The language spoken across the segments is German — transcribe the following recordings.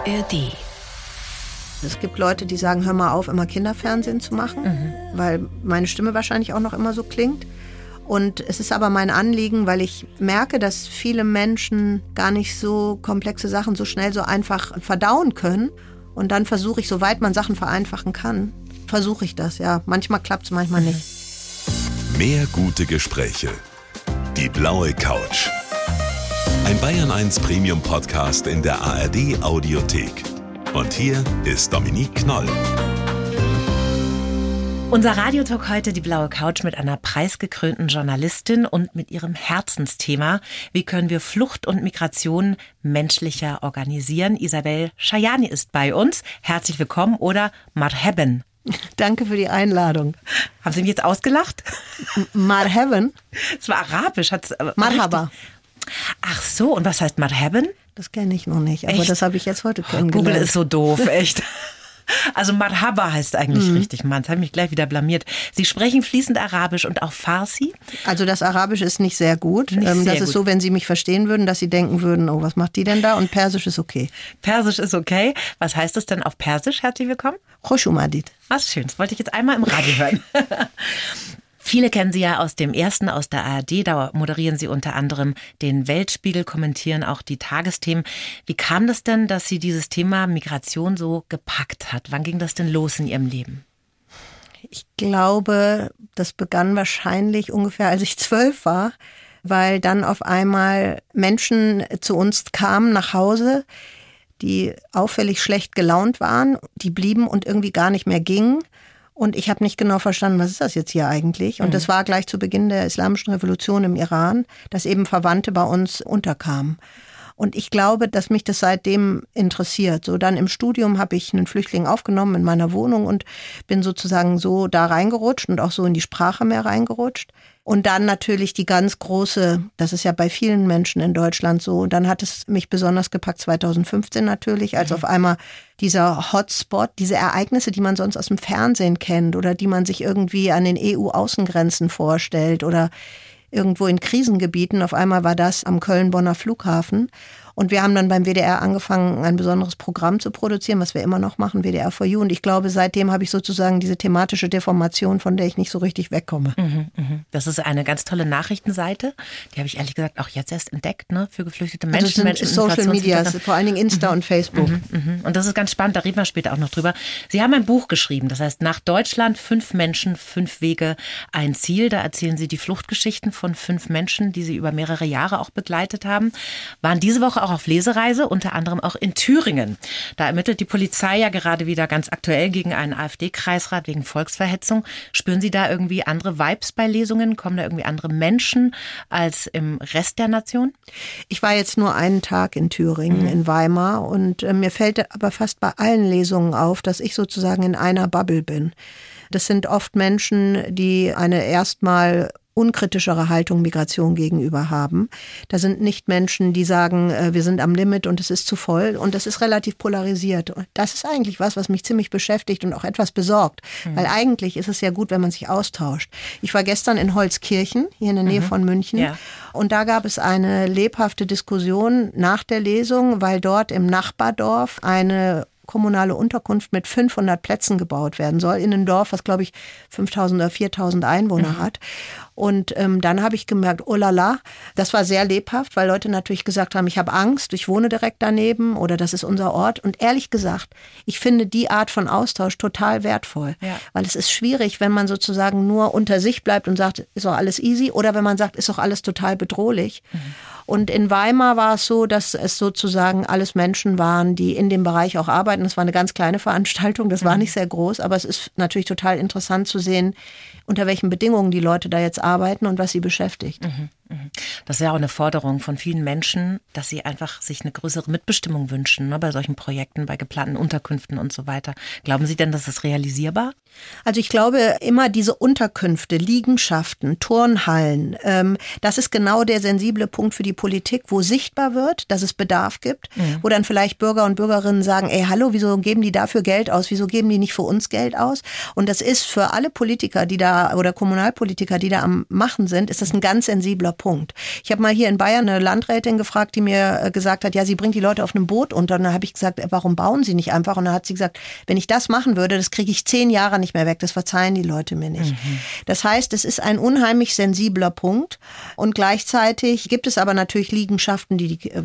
ARD. Es gibt Leute, die sagen, hör mal auf, immer Kinderfernsehen zu machen, weil meine Stimme wahrscheinlich auch noch immer so klingt. Und es ist aber mein Anliegen, weil ich merke, dass viele Menschen gar nicht so komplexe Sachen so schnell, so einfach verdauen können. Und dann versuche ich, soweit man Sachen vereinfachen kann, versuche ich das, ja. Manchmal klappt es, manchmal nicht. Mehr gute Gespräche. Die blaue Couch. Ein Bayern 1 Premium Podcast in der ARD Audiothek. Und hier ist Dominique Knoll. Unser Radiotalk heute, die blaue Couch, mit einer preisgekrönten Journalistin und mit ihrem Herzensthema: Wie können wir Flucht und Migration menschlicher organisieren? Isabel Schajani ist bei uns. Herzlich willkommen oder Marhaban. Danke für die Einladung. Haben Sie mich jetzt ausgelacht? Marhaban? Es war arabisch. Marhaba. Ach so, und was heißt Marhaban? Das kenne ich noch nicht, aber Echt? das habe ich jetzt heute kennengelernt. Google ist so doof, echt. Also Marhaba heißt eigentlich richtig, Mann. Das habe ich mich gleich wieder blamiert. Sie sprechen fließend Arabisch und auch Farsi? Also das Arabische ist nicht sehr gut. Das sehr ist gut. so, wenn Sie mich verstehen würden, dass Sie denken würden, oh, was macht die denn da? Und Persisch ist okay. Persisch ist okay. Was heißt es denn auf Persisch? Herzlich willkommen. Khosh oumadid. Was schön. Das wollte ich jetzt einmal im Radio hören. Viele kennen Sie ja aus dem Ersten, aus der ARD. Da moderieren Sie unter anderem den Weltspiegel, kommentieren auch die Tagesthemen. Wie kam das denn, dass Sie dieses Thema Migration so gepackt hat? Wann ging das denn los in Ihrem Leben? Ich glaube, das begann wahrscheinlich ungefähr, als ich 12 war, weil dann auf einmal Menschen zu uns kamen nach Hause, die auffällig schlecht gelaunt waren, die blieben und irgendwie gar nicht mehr gingen. Und ich habe nicht genau verstanden, was ist das jetzt hier eigentlich? Und das war gleich zu Beginn der Islamischen Revolution im Iran, dass eben Verwandte bei uns unterkamen. Und ich glaube, dass mich das seitdem interessiert. So, dann im Studium habe ich einen Flüchtling aufgenommen in meiner Wohnung und bin sozusagen so da reingerutscht und auch so in die Sprache mehr reingerutscht. Und dann natürlich die ganz große, das ist ja bei vielen Menschen in Deutschland so, dann hat es mich besonders gepackt 2015 natürlich, als auf einmal dieser Hotspot, diese Ereignisse, die man sonst aus dem Fernsehen kennt oder die man sich irgendwie an den EU-Außengrenzen vorstellt oder irgendwo in Krisengebieten, auf einmal war das am Köln-Bonner Flughafen. Und wir haben dann beim WDR angefangen, ein besonderes Programm zu produzieren, was wir immer noch machen, WDR for You. Und ich glaube, seitdem habe ich sozusagen diese thematische Deformation, von der ich nicht so richtig wegkomme. Das ist eine ganz tolle Nachrichtenseite. Die habe ich ehrlich gesagt auch jetzt erst entdeckt, ne, für geflüchtete Menschen. Also es sind Social Media, vor allen Dingen Insta und Facebook. Und das ist ganz spannend, da reden wir später auch noch drüber. Sie haben ein Buch geschrieben, das heißt Nach Deutschland, 5 Menschen, 5 Wege, ein Ziel. Da erzählen Sie die Fluchtgeschichten von 5 Menschen, die Sie über mehrere Jahre auch begleitet haben. Waren diese Woche auch auf Lesereise, unter anderem auch in Thüringen. Da ermittelt die Polizei ja gerade wieder ganz aktuell gegen einen AfD-Kreisrat wegen Volksverhetzung. Spüren Sie da irgendwie andere Vibes bei Lesungen? Kommen da irgendwie andere Menschen als im Rest der Nation? Ich war jetzt nur einen Tag in Thüringen, in Weimar, und mir fällt aber fast bei allen Lesungen auf, dass ich sozusagen in einer Bubble bin. Das sind oft Menschen, die eine erstmal unkritischere Haltung Migration gegenüber haben. Da sind nicht Menschen, die sagen, wir sind am Limit und es ist zu voll, und das ist relativ polarisiert. Und das ist eigentlich was mich ziemlich beschäftigt und auch etwas besorgt, weil eigentlich ist es ja gut, wenn man sich austauscht. Ich war gestern in Holzkirchen, hier in der Nähe von München, und da gab es eine lebhafte Diskussion nach der Lesung, weil dort im Nachbardorf eine kommunale Unterkunft mit 500 Plätzen gebaut werden soll, in einem Dorf, was, glaube ich, 5.000 oder 4.000 Einwohner hat. Und dann habe ich gemerkt, oh la la, das war sehr lebhaft, weil Leute natürlich gesagt haben, ich habe Angst, ich wohne direkt daneben oder das ist unser Ort. Und ehrlich gesagt, ich finde die Art von Austausch total wertvoll, weil es ist schwierig, wenn man sozusagen nur unter sich bleibt und sagt, ist doch alles easy, oder wenn man sagt, ist doch alles total bedrohlich. Und in Weimar war es so, dass es sozusagen alles Menschen waren, die in dem Bereich auch arbeiten. Das war eine ganz kleine Veranstaltung, das war nicht sehr groß, aber es ist natürlich total interessant zu sehen, unter welchen Bedingungen die Leute da jetzt arbeiten und was sie beschäftigt. Das ist ja auch eine Forderung von vielen Menschen, dass sie einfach sich eine größere Mitbestimmung wünschen, ne, bei solchen Projekten, bei geplanten Unterkünften und so weiter. Glauben Sie denn, das ist realisierbar? Also ich glaube, immer diese Unterkünfte, Liegenschaften, Turnhallen, das ist genau der sensible Punkt für die Politik, wo sichtbar wird, dass es Bedarf gibt, wo dann vielleicht Bürger und Bürgerinnen sagen, ey, hallo, wieso geben die dafür Geld aus? Wieso geben die nicht für uns Geld aus? Und das ist für alle Politiker, die da, oder Kommunalpolitiker, die da am Machen sind, ist das ein ganz sensibler Punkt. Punkt. Ich habe mal hier in Bayern eine Landrätin gefragt, die mir gesagt hat, ja, sie bringt die Leute auf einem Boot unter. Und dann habe ich gesagt, warum bauen sie nicht einfach? Und dann hat sie gesagt, wenn ich das machen würde, das kriege ich 10 Jahre nicht mehr weg. Das verzeihen die Leute mir nicht. Das heißt, es ist ein unheimlich sensibler Punkt. Und gleichzeitig gibt es aber natürlich Liegenschaften,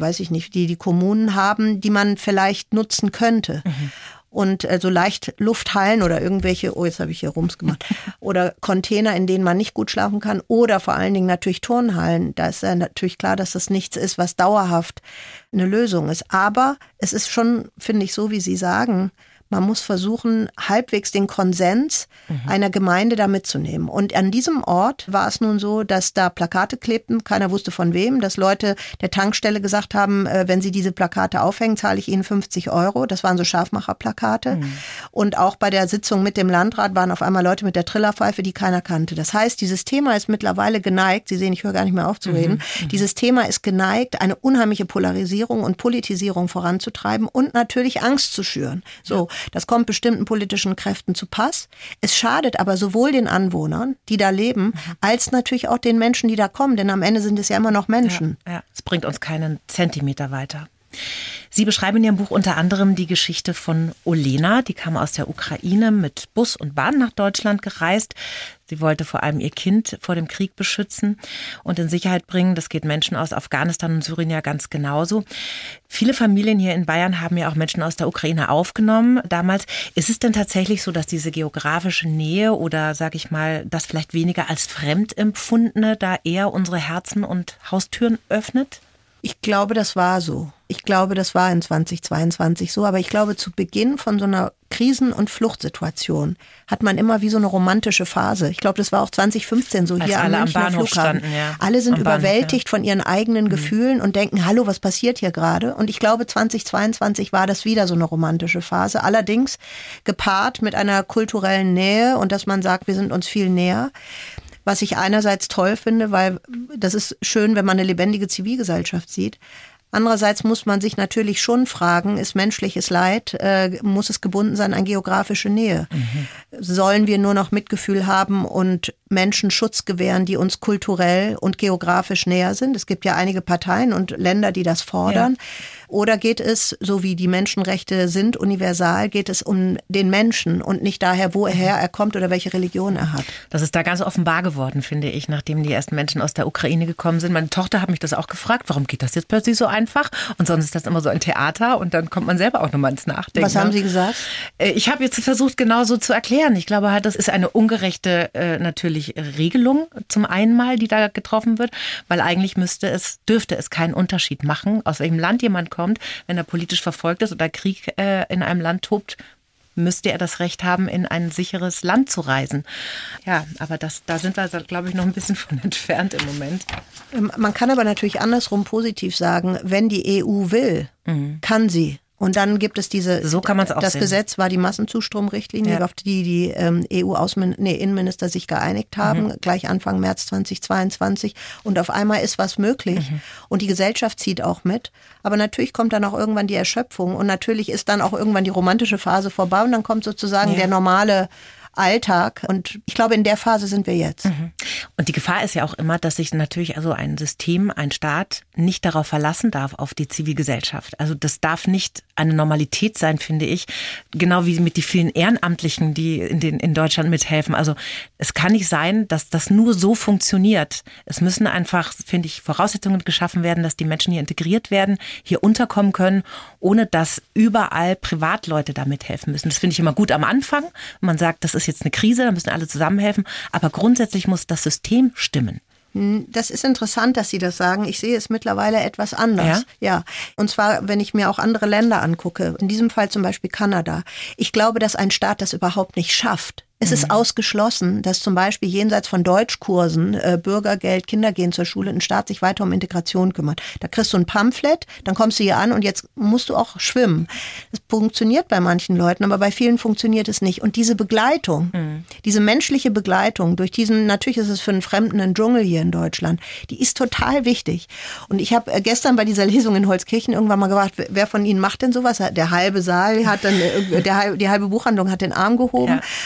die Kommunen haben, die man vielleicht nutzen könnte. Und so leicht Lufthallen oder irgendwelche, jetzt habe ich hier Rums gemacht, oder Container, in denen man nicht gut schlafen kann, oder vor allen Dingen natürlich Turnhallen. Da ist ja natürlich klar, dass das nichts ist, was dauerhaft eine Lösung ist. Aber es ist schon, finde ich, so wie Sie sagen, man muss versuchen, halbwegs den Konsens einer Gemeinde da mitzunehmen. Und an diesem Ort war es nun so, dass da Plakate klebten, keiner wusste von wem, dass Leute der Tankstelle gesagt haben, wenn sie diese Plakate aufhängen, zahle ich ihnen 50 €. Das waren so Scharfmacherplakate. Und auch bei der Sitzung mit dem Landrat waren auf einmal Leute mit der Trillerpfeife, die keiner kannte. Das heißt, dieses Thema ist mittlerweile geneigt, Sie sehen, ich höre gar nicht mehr auf zu reden, dieses Thema ist geneigt, eine unheimliche Polarisierung und Politisierung voranzutreiben und natürlich Angst zu schüren. So. Das kommt bestimmten politischen Kräften zu Pass. Es schadet aber sowohl den Anwohnern, die da leben, als natürlich auch den Menschen, die da kommen. Denn am Ende sind es ja immer noch Menschen. Ja, es bringt uns keinen Zentimeter weiter. Sie beschreiben in Ihrem Buch unter anderem die Geschichte von Olena. Die kam aus der Ukraine mit Bus und Bahn nach Deutschland gereist. Sie wollte vor allem ihr Kind vor dem Krieg beschützen und in Sicherheit bringen. Das geht Menschen aus Afghanistan und Syrien ja ganz genauso. Viele Familien hier in Bayern haben ja auch Menschen aus der Ukraine aufgenommen damals. Ist es denn tatsächlich so, dass diese geografische Nähe oder, sage ich mal, das vielleicht weniger als Fremdempfundene da eher unsere Herzen und Haustüren öffnet? Ich glaube, das war so. Ich glaube, das war in 2022 so. Aber ich glaube, zu Beginn von so einer Krisen- und Fluchtsituation hat man immer wie so eine romantische Phase. Ich glaube, das war auch 2015 so, als hier am Münchner Flughafen. Standen, ja. Alle sind überwältigt von ihren eigenen Gefühlen und denken, hallo, was passiert hier gerade? Und ich glaube, 2022 war das wieder so eine romantische Phase. Allerdings gepaart mit einer kulturellen Nähe und dass man sagt, wir sind uns viel näher. Was ich einerseits toll finde, weil das ist schön, wenn man eine lebendige Zivilgesellschaft sieht. Andererseits muss man sich natürlich schon fragen, ist menschliches Leid, muss es gebunden sein an geografische Nähe? Sollen wir nur noch Mitgefühl haben und Menschen Schutz gewähren, die uns kulturell und geografisch näher sind? Es gibt ja einige Parteien und Länder, die das fordern. Ja. Oder geht es, so wie die Menschenrechte sind, universal, geht es um den Menschen und nicht daher, woher er kommt oder welche Religion er hat? Das ist da ganz offenbar geworden, finde ich, nachdem die ersten Menschen aus der Ukraine gekommen sind. Meine Tochter hat mich das auch gefragt, warum geht das jetzt plötzlich so einfach? Und sonst ist das immer so ein Theater und dann kommt man selber auch nochmal ins Nachdenken. Was haben Sie gesagt? Ich habe jetzt versucht, genauso zu erklären. Ich glaube halt, das ist eine ungerechte natürlich Regelung zum einen mal, die da getroffen wird, weil eigentlich dürfte es keinen Unterschied machen, aus welchem Land jemand kommt. Wenn er politisch verfolgt ist oder Krieg in einem Land tobt, müsste er das Recht haben, in ein sicheres Land zu reisen. Ja, aber da sind wir, glaube ich, noch ein bisschen von entfernt im Moment. Man kann aber natürlich andersrum positiv sagen, wenn die EU will, kann sie. Und dann gibt es so kann man's auch das sehen. Gesetz war die Massenzustromrichtlinie, auf die EU-Innenminister sich geeinigt haben, gleich Anfang März 2022. Und auf einmal ist was möglich. Und die Gesellschaft zieht auch mit. Aber natürlich kommt dann auch irgendwann die Erschöpfung. Und natürlich ist dann auch irgendwann die romantische Phase vorbei. Und dann kommt sozusagen der normale Alltag. Und ich glaube, in der Phase sind wir jetzt. Und die Gefahr ist ja auch immer, dass sich natürlich also ein System, ein Staat nicht darauf verlassen darf, auf die Zivilgesellschaft. Also das darf nicht eine Normalität sein, finde ich. Genau wie mit die vielen Ehrenamtlichen, die in Deutschland mithelfen. Also es kann nicht sein, dass das nur so funktioniert. Es müssen einfach, finde ich, Voraussetzungen geschaffen werden, dass die Menschen hier integriert werden, hier unterkommen können, ohne dass überall Privatleute da mithelfen müssen. Das finde ich immer gut am Anfang. Man sagt, das ist jetzt eine Krise, da müssen alle zusammenhelfen. Aber grundsätzlich muss das System stimmen. Das ist interessant, dass Sie das sagen. Ich sehe es mittlerweile etwas anders. Ja. Und zwar, wenn ich mir auch andere Länder angucke, in diesem Fall zum Beispiel Kanada. Ich glaube, dass ein Staat das überhaupt nicht schafft. Es ist ausgeschlossen, dass zum Beispiel jenseits von Deutschkursen, Bürgergeld, Kinder gehen zur Schule, ein Staat sich weiter um Integration kümmert. Da kriegst du ein Pamphlet, dann kommst du hier an und jetzt musst du auch schwimmen. Das funktioniert bei manchen Leuten, aber bei vielen funktioniert es nicht. Und diese Begleitung, diese menschliche Begleitung durch natürlich ist es für einen Fremden ein Dschungel hier in Deutschland, die ist total wichtig. Und ich habe gestern bei dieser Lesung in Holzkirchen irgendwann mal gefragt, wer von Ihnen macht denn sowas? Der halbe Saal hat dann, die halbe Buchhandlung hat den Arm gehoben. Ja. Und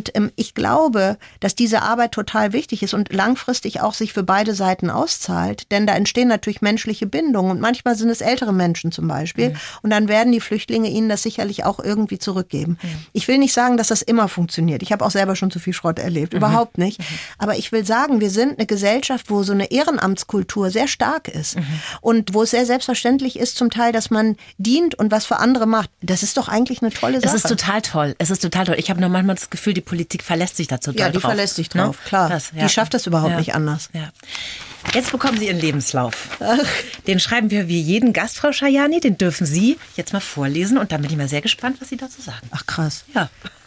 Und ich glaube, dass diese Arbeit total wichtig ist und langfristig auch sich für beide Seiten auszahlt. Denn da entstehen natürlich menschliche Bindungen. Und manchmal sind es ältere Menschen zum Beispiel. Und dann werden die Flüchtlinge ihnen das sicherlich auch irgendwie zurückgeben. Ich will nicht sagen, dass das immer funktioniert. Ich habe auch selber schon zu viel Schrott erlebt. Überhaupt nicht. Aber ich will sagen, wir sind eine Gesellschaft, wo so eine Ehrenamtskultur sehr stark ist. Und wo es sehr selbstverständlich ist zum Teil, dass man dient und was für andere macht. Das ist doch eigentlich eine tolle Sache. Es ist total toll. Ich habe nur manchmal das Gefühl, die Politik verlässt sich dazu drauf. Ja, die verlässt sich drauf, klar. Krass, Die schafft das überhaupt nicht anders. Ja. Jetzt bekommen Sie Ihren Lebenslauf. Den schreiben wir wie jeden Gast, Frau Schajani. Den dürfen Sie jetzt mal vorlesen. Und dann bin ich mal sehr gespannt, was Sie dazu sagen. Ach krass. Ja.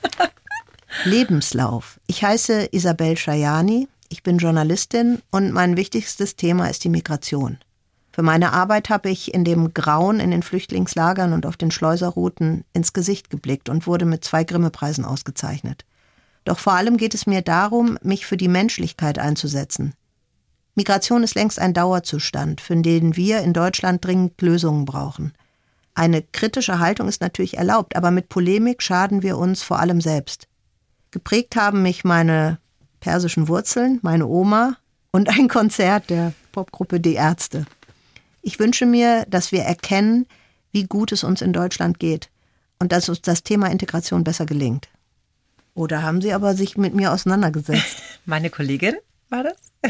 Lebenslauf. Ich heiße Isabel Schajani. Ich bin Journalistin und mein wichtigstes Thema ist die Migration. Für meine Arbeit habe ich in dem Grauen in den Flüchtlingslagern und auf den Schleuserrouten ins Gesicht geblickt und wurde mit 2 Grimme-Preisen ausgezeichnet. Doch vor allem geht es mir darum, mich für die Menschlichkeit einzusetzen. Migration ist längst ein Dauerzustand, für den wir in Deutschland dringend Lösungen brauchen. Eine kritische Haltung ist natürlich erlaubt, aber mit Polemik schaden wir uns vor allem selbst. Geprägt haben mich meine persischen Wurzeln, meine Oma und ein Konzert der Popgruppe Die Ärzte. Ich wünsche mir, dass wir erkennen, wie gut es uns in Deutschland geht und dass uns das Thema Integration besser gelingt. Oder haben Sie aber sich mit mir auseinandergesetzt? Meine Kollegin war das?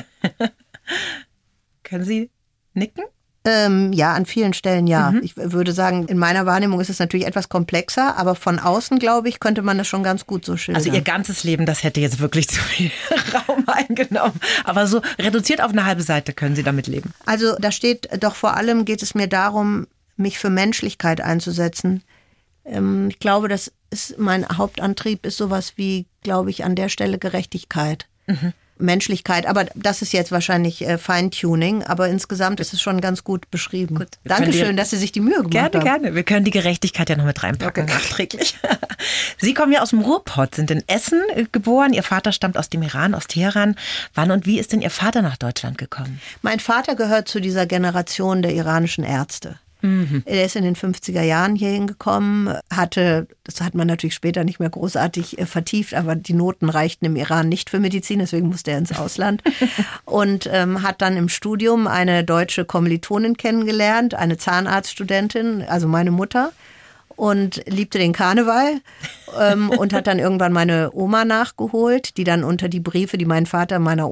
Können Sie nicken? Ja, an vielen Stellen ja. Ich würde sagen, in meiner Wahrnehmung ist es natürlich etwas komplexer, aber von außen, glaube ich, könnte man das schon ganz gut so schildern. Also Ihr ganzes Leben, das hätte jetzt wirklich zu viel Raum eingenommen. Aber so reduziert auf eine halbe Seite können Sie damit leben. Also da steht doch vor allem, geht es mir darum, mich für Menschlichkeit einzusetzen. Ich glaube, das ist mein Hauptantrieb, ist sowas wie, glaube ich, an der Stelle Gerechtigkeit. Menschlichkeit, aber das ist jetzt wahrscheinlich Feintuning, aber insgesamt ist es schon ganz gut beschrieben. Gut, Dankeschön, dass Sie sich die Mühe gemacht haben. Gerne. Wir können die Gerechtigkeit ja noch mit reinpacken, nachträglich. Sie kommen ja aus dem Ruhrpott, sind in Essen geboren. Ihr Vater stammt aus dem Iran, aus Teheran. Wann und wie ist denn Ihr Vater nach Deutschland gekommen? Mein Vater gehört zu dieser Generation der iranischen Ärzte. Er ist in den 50er Jahren hier hingekommen, das hat man natürlich später nicht mehr großartig vertieft, aber die Noten reichten im Iran nicht für Medizin, deswegen musste er ins Ausland und hat dann im Studium eine deutsche Kommilitonin kennengelernt, eine Zahnarztstudentin, also meine Mutter. Und liebte den Karneval und hat dann irgendwann meine Oma nachgeholt, die dann unter die Briefe, die mein Vater meiner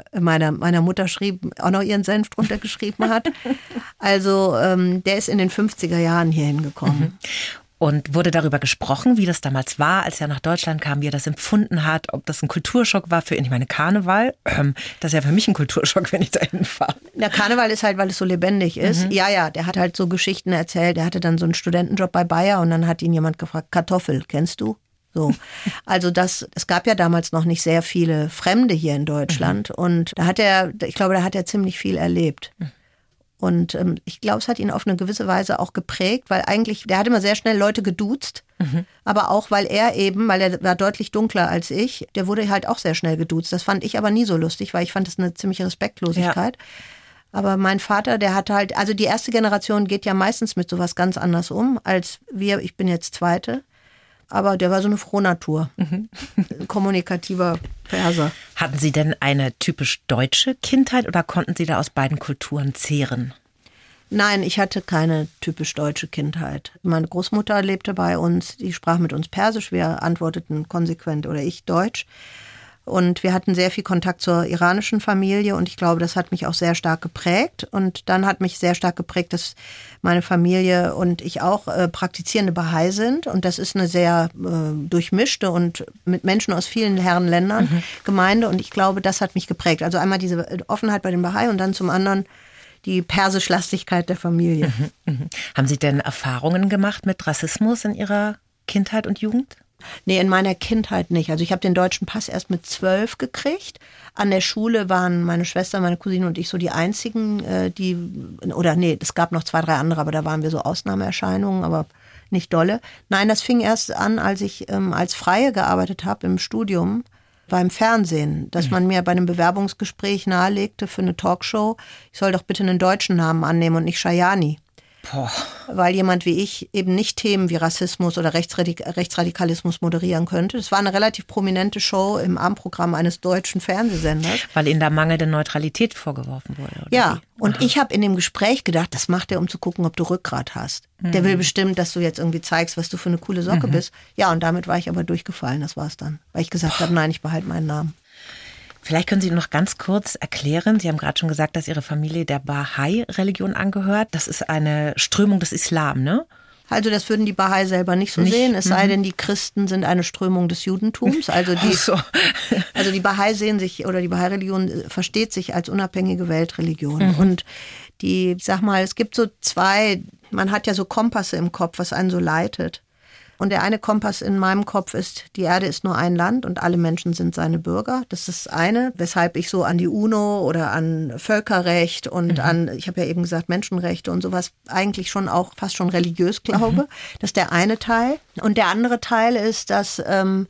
Mutter schrieb, auch noch ihren Senf drunter geschrieben hat. Also der ist in den 50er Jahren hier hingekommen. Und wurde darüber gesprochen, wie das damals war, als er nach Deutschland kam, wie er das empfunden hat, ob das ein Kulturschock war für ihn. Ich meine, Karneval, das ist ja für mich ein Kulturschock, wenn ich da hinfahre. Der Karneval ist halt, weil es so lebendig ist. Ja, der hat halt so Geschichten erzählt. Der hatte dann so einen Studentenjob bei Bayer und dann hat ihn jemand gefragt, Kartoffel, kennst du? So. Also es gab ja damals noch nicht sehr viele Fremde hier in Deutschland und da hat er ziemlich viel erlebt. Und ich glaube, es hat ihn auf eine gewisse Weise auch geprägt, weil eigentlich, der hat immer sehr schnell Leute geduzt, aber auch, weil er war deutlich dunkler als ich, der wurde halt auch sehr schnell geduzt. Das fand ich aber nie so lustig, weil ich fand das eine ziemliche Respektlosigkeit. Ja. Aber mein Vater, der hat halt, also die erste Generation geht ja meistens mit sowas ganz anders um, als wir, ich bin jetzt zweite. Aber der war so eine Frohnatur, ein kommunikativer Perser. Hatten Sie denn eine typisch deutsche Kindheit oder konnten Sie da aus beiden Kulturen zehren? Nein, ich hatte keine typisch deutsche Kindheit. Meine Großmutter lebte bei uns, die sprach mit uns Persisch, wir antworteten konsequent oder ich Deutsch. Und wir hatten sehr viel Kontakt zur iranischen Familie und ich glaube, das hat mich auch sehr stark geprägt. Und dann hat mich sehr stark geprägt, dass meine Familie und ich auch praktizierende Bahai sind. Und das ist eine sehr durchmischte und mit Menschen aus vielen Herrenländern Gemeinde. Und ich glaube, das hat mich geprägt. Also einmal diese Offenheit bei den Bahai und dann zum anderen die Persischlastigkeit der Familie. Haben Sie denn Erfahrungen gemacht mit Rassismus in Ihrer Kindheit und Jugend? Nee, in meiner Kindheit nicht. Also ich habe den deutschen Pass erst mit 12 gekriegt. An der Schule waren meine Schwester, meine Cousine und ich so die einzigen, es gab noch 2, 3 andere, aber da waren wir so Ausnahmeerscheinungen, aber nicht dolle. Nein, das fing erst an, als ich als Freie gearbeitet habe im Studium beim Fernsehen, dass man mir bei einem Bewerbungsgespräch nahelegte für eine Talkshow, ich soll doch bitte einen deutschen Namen annehmen und nicht Schajani. Boah. weil jemand wie ich eben nicht Themen wie Rassismus oder Rechtsradikalismus moderieren könnte. Das war eine relativ prominente Show im Abendprogramm eines deutschen Fernsehsenders. Weil Ihnen da mangelnde Neutralität vorgeworfen wurde, oder ja, wie? und ich habe in dem Gespräch gedacht, das macht er, um zu gucken, ob du Rückgrat hast. Der will bestimmt, dass du jetzt irgendwie zeigst, was du für eine coole Socke bist. Ja, und damit war ich aber durchgefallen, das war's dann. Weil ich gesagt habe, nein, ich behalte meinen Namen. Vielleicht können Sie noch ganz kurz erklären, Sie haben gerade schon gesagt, dass Ihre Familie der Bahai-Religion angehört. Das ist eine Strömung des Islam, ne? Also das würden die Bahai selber nicht so sehen, es sei denn, die Christen sind eine Strömung des Judentums. Also die Bahai sehen sich, oder die Bahai-Religion versteht sich als unabhängige Weltreligion. Und ich sag mal, es gibt so zwei, man hat ja so Kompasse im Kopf, was einen so leitet. Und der eine Kompass in meinem Kopf ist, die Erde ist nur ein Land und alle Menschen sind seine Bürger. Das ist das eine, weshalb ich so an die UNO oder an Völkerrecht und an, ich habe ja eben gesagt, Menschenrechte und sowas eigentlich schon auch fast schon religiös glaube. Das ist der eine Teil. Und der andere Teil ist, dass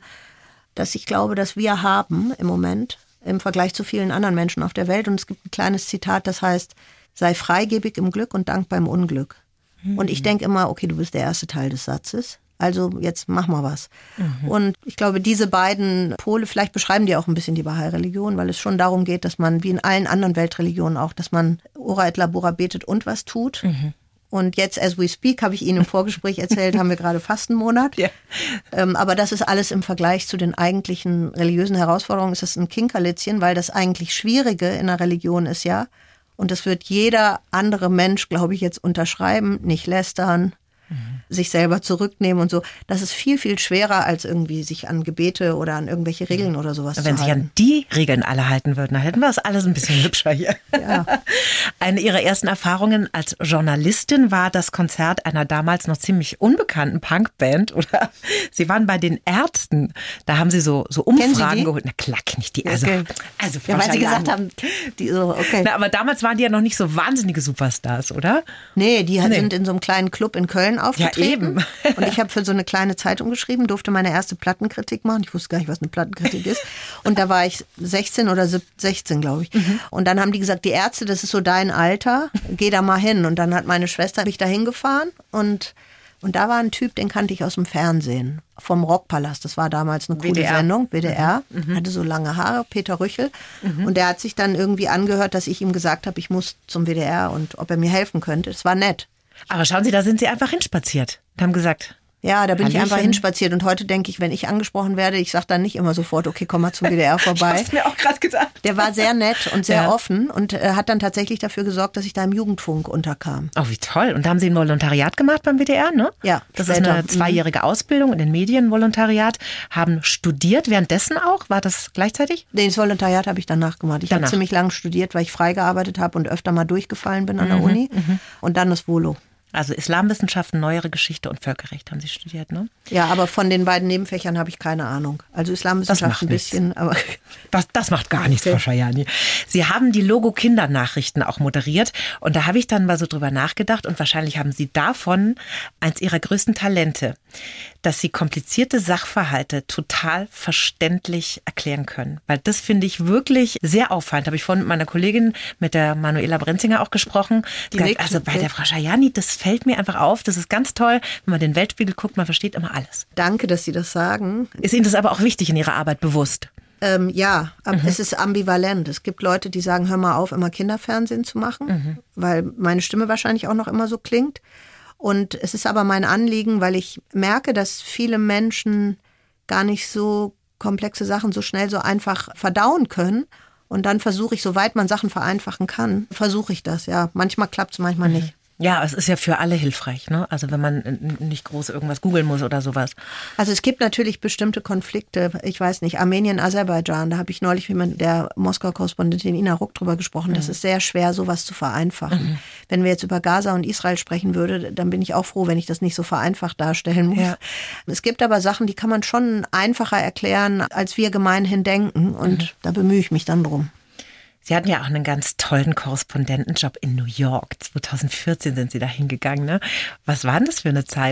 ich glaube, dass wir haben im Moment im Vergleich zu vielen anderen Menschen auf der Welt. Und es gibt ein kleines Zitat, das heißt, sei freigebig im Glück und dankbar im Unglück. Und ich denke immer, okay, du bist der erste Teil des Satzes. Also jetzt mach mal was. Und ich glaube, diese beiden Pole, vielleicht beschreiben die auch ein bisschen die Bahai-Religion, weil es schon darum geht, dass man, wie in allen anderen Weltreligionen auch, dass man Ora et Labora betet und was tut. Und jetzt, as we speak, habe ich Ihnen im Vorgespräch erzählt, haben wir gerade Fastenmonat. Ja. Aber das ist alles im Vergleich zu den eigentlichen religiösen Herausforderungen, ist das ein Kinkerlitzchen, weil das eigentlich Schwierige in der Religion ist ja, und das wird jeder andere Mensch, glaube ich, jetzt unterschreiben, nicht lästern, sich selber zurücknehmen und so. Das ist viel, viel schwerer, als irgendwie sich an Gebete oder an irgendwelche Regeln oder sowas zu halten. Wenn sich an die Regeln alle halten würden, dann hätten wir es alles ein bisschen hübscher hier. Ja. Eine Ihrer ersten Erfahrungen als Journalistin war das Konzert einer damals noch ziemlich unbekannten Punkband. Oder Sie waren bei den Ärzten. Da haben Sie so Umfragen geholt. Na klar, kenne ich die. Also ja, weil Sie gesagt haben, die so, okay. Na, aber damals waren die ja noch nicht so wahnsinnige Superstars, oder? Nee, die sind in so einem kleinen Club in Köln aufgetreten. Ja, eben. Und ich habe für so eine kleine Zeitung geschrieben, durfte meine erste Plattenkritik machen. Ich wusste gar nicht, was eine Plattenkritik ist. Und da war ich 16 oder 16, glaube ich. Und dann haben die gesagt, die Ärzte, das ist so dein Alter, geh da mal hin. Und dann hat meine Schwester mich da hingefahren und da war ein Typ, den kannte ich aus dem Fernsehen, vom Rockpalast. Das war damals eine coole Sendung, WDR. Hatte so lange Haare, Peter Rüchel. Und der hat sich dann irgendwie angehört, dass ich ihm gesagt habe, ich muss zum WDR und ob er mir helfen könnte. Das war nett. Aber schauen Sie, da sind Sie einfach hinspaziert und haben gesagt... Ja, da bin ich einfach hinspaziert und heute denke ich, wenn ich angesprochen werde, ich sage dann nicht immer sofort, okay, komm mal zum WDR vorbei. Ich hab's mir auch gerade gedacht. Der war sehr nett und sehr offen und hat dann tatsächlich dafür gesorgt, dass ich da im Jugendfunk unterkam. Oh, wie toll. Und da haben Sie ein Volontariat gemacht beim WDR, ne? Ja. Das ist eine 2-jährige Ausbildung in den Medien, Volontariat. Haben studiert, währenddessen auch? War das gleichzeitig? Nee, das Volontariat habe ich danach gemacht. Ich habe ziemlich lange studiert, weil ich freigearbeitet habe und öfter mal durchgefallen bin an der Uni. Und dann das Volo. Also Islamwissenschaften, neuere Geschichte und Völkerrecht haben Sie studiert, ne? Ja, aber von den beiden Nebenfächern habe ich keine Ahnung. Also Islamwissenschaften ein bisschen, aber... Das macht gar nichts, Frau Schajani. Sie haben die Logo-Kindernachrichten auch moderiert und da habe ich dann mal so drüber nachgedacht und wahrscheinlich haben Sie davon eins Ihrer größten Talente, dass Sie komplizierte Sachverhalte total verständlich erklären können. Weil das finde ich wirklich sehr auffallend. Habe ich vorhin mit meiner Kollegin, mit der Manuela Brenzinger auch gesprochen. Also bei der Frau Schajani, das fällt mir einfach auf. Das ist ganz toll, wenn man den Weltspiegel guckt, man versteht immer alles. Danke, dass Sie das sagen. Ist Ihnen das aber auch wichtig in Ihrer Arbeit bewusst? Ja, aber es ist ambivalent. Es gibt Leute, die sagen, hör mal auf, immer Kinderfernsehen zu machen, weil meine Stimme wahrscheinlich auch noch immer so klingt. Und es ist aber mein Anliegen, weil ich merke, dass viele Menschen gar nicht so komplexe Sachen so schnell, so einfach verdauen können. Und dann versuche ich, soweit man Sachen vereinfachen kann, versuche ich das. Ja, manchmal klappt es, manchmal nicht. Ja, es ist ja für alle hilfreich, ne? Also wenn man nicht groß irgendwas googeln muss oder sowas. Also es gibt natürlich bestimmte Konflikte. Ich weiß nicht, Armenien, Aserbaidschan, da habe ich neulich mit der Moskau-Korrespondentin Ina Ruck drüber gesprochen. Das ist sehr schwer, sowas zu vereinfachen. Wenn wir jetzt über Gaza und Israel sprechen würde, dann bin ich auch froh, wenn ich das nicht so vereinfacht darstellen muss. Ja. Es gibt aber Sachen, die kann man schon einfacher erklären, als wir gemeinhin denken. Und da bemühe ich mich dann drum. Sie hatten ja auch einen ganz tollen Korrespondentenjob in New York. 2014 sind Sie da hingegangen, ne? Was war denn das für eine Zeit?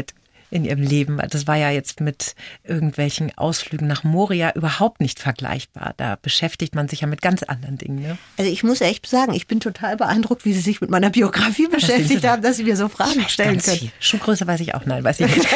in ihrem Leben? Das war ja jetzt mit irgendwelchen Ausflügen nach Moria überhaupt nicht vergleichbar. Da beschäftigt man sich ja mit ganz anderen Dingen. Ne? Also ich muss echt sagen, ich bin total beeindruckt, wie Sie sich mit meiner Biografie beschäftigt haben, dass Sie mir so Fragen stellen können. Viel. Schuhgröße weiß ich auch, nein, weiß ich nicht.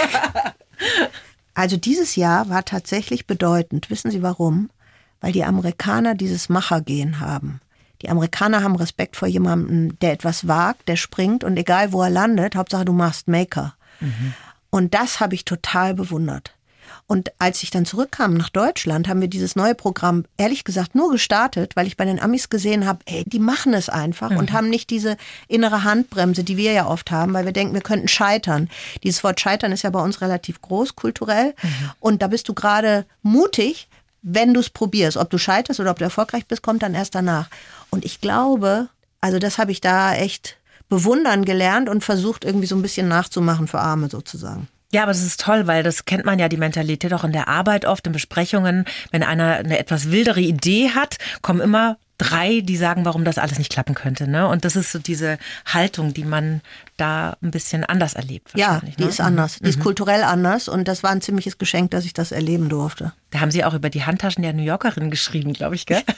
Also dieses Jahr war tatsächlich bedeutend. Wissen Sie warum? Weil die Amerikaner dieses Machergehen haben. Die Amerikaner haben Respekt vor jemandem, der etwas wagt, der springt und egal wo er landet, Hauptsache du machst Maker. Mhm. Und das habe ich total bewundert. Und als ich dann zurückkam nach Deutschland, haben wir dieses neue Programm ehrlich gesagt nur gestartet, weil ich bei den Amis gesehen habe, die machen es einfach und haben nicht diese innere Handbremse, die wir ja oft haben, weil wir denken, wir könnten scheitern. Dieses Wort scheitern ist ja bei uns relativ groß, kulturell. Und da bist du gerade mutig, wenn du es probierst. Ob du scheiterst oder ob du erfolgreich bist, kommt dann erst danach. Und ich glaube, also das habe ich da echt bewundern gelernt und versucht irgendwie so ein bisschen nachzumachen für Arme sozusagen. Ja, aber das ist toll, weil das kennt man ja, die Mentalität auch in der Arbeit oft, in Besprechungen. Wenn einer eine etwas wildere Idee hat, kommen immer 3, die sagen, warum das alles nicht klappen könnte. Ne? Und das ist so diese Haltung, die man da ein bisschen anders erlebt. Ja, die ist anders. Die ist kulturell anders und das war ein ziemliches Geschenk, dass ich das erleben durfte. Da haben Sie auch über die Handtaschen der New Yorkerin geschrieben, glaube ich, gell?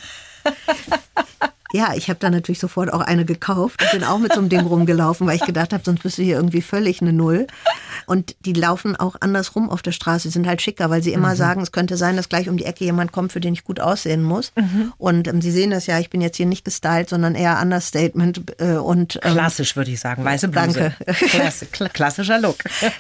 Ja, ich habe da natürlich sofort auch eine gekauft und bin auch mit so einem Ding rumgelaufen, weil ich gedacht habe, sonst bist du hier irgendwie völlig eine Null. Und die laufen auch andersrum auf der Straße, sind halt schicker, weil sie immer sagen, es könnte sein, dass gleich um die Ecke jemand kommt, für den ich gut aussehen muss. Und Sie sehen das ja, ich bin jetzt hier nicht gestylt, sondern eher Understatement. Klassisch, würde ich sagen, weiße Bluse. Danke. Klassischer Look.